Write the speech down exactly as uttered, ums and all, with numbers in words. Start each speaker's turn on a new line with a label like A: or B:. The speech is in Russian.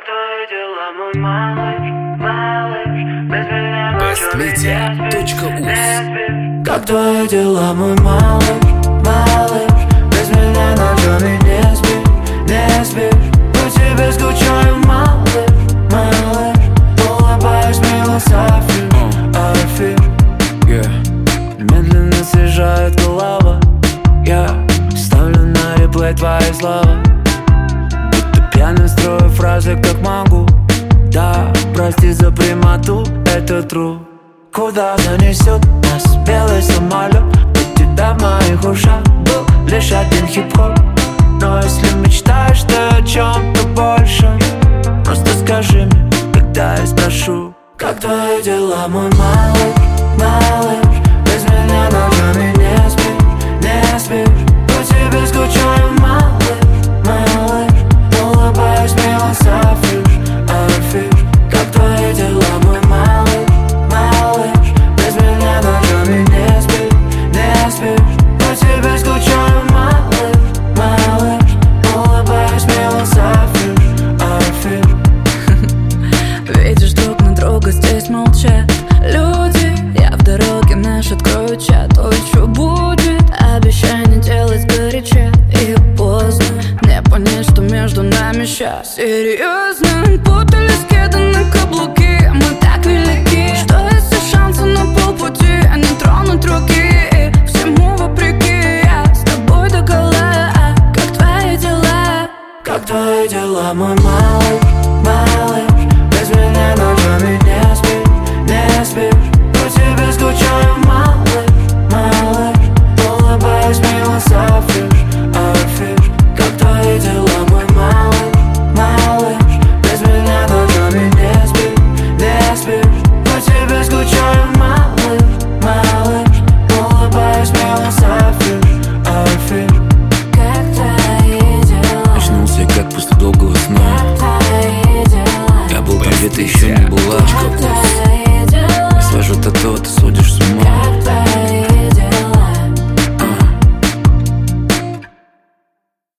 A: твои дела, мой малыш, малыш? Без меня ночью
B: Bestmedia точка uz.
A: Как твои дела, мой малыш, малыш? Без меня ночами не спишь, не спишь. По тебе скучаю, малыш, малыш. Улыбаюсь, мило, афиш, афиш.
B: Yeah. Медленно съезжает голова. Я ставлю на реплей твои слова. Будто пьяный строю фразы, как могу. Да, прости за прямоту, это true. Куда занесет нас белый самолет? От тебя в моих ушах был лишь один хип-хоп. Но если мечтаешь ты о чем-то большем, просто скажи мне, когда я спрошу.
A: Как твои дела, мой малыш, малыш? Без меня ночами не спишь, не спишь. По тебе скучаю, малыш, малыш. Улыбаюсь, мило, афиш, афиш. Как твои дела, мой малыш, малыш? Без меня ночами не спишь, не спишь. По тебе скучаю, малыш, малыш. Улыбаюсь, мило, афиш, афиш.
C: Видишь, друг на друга здесь молчат люди. Я в дороге, наш открою чат. Ой, что будет? Обещай не делать горяча. И поздно мне понять, что между нами щас серьезно. Путались кеды на каблуки. Мы так велики, что если шансы на полпути, они тронут руки. Всему вопреки, я с тобой догола. Как твои дела?
A: Как твои дела, мой малыш, малыш? Без меня ночами не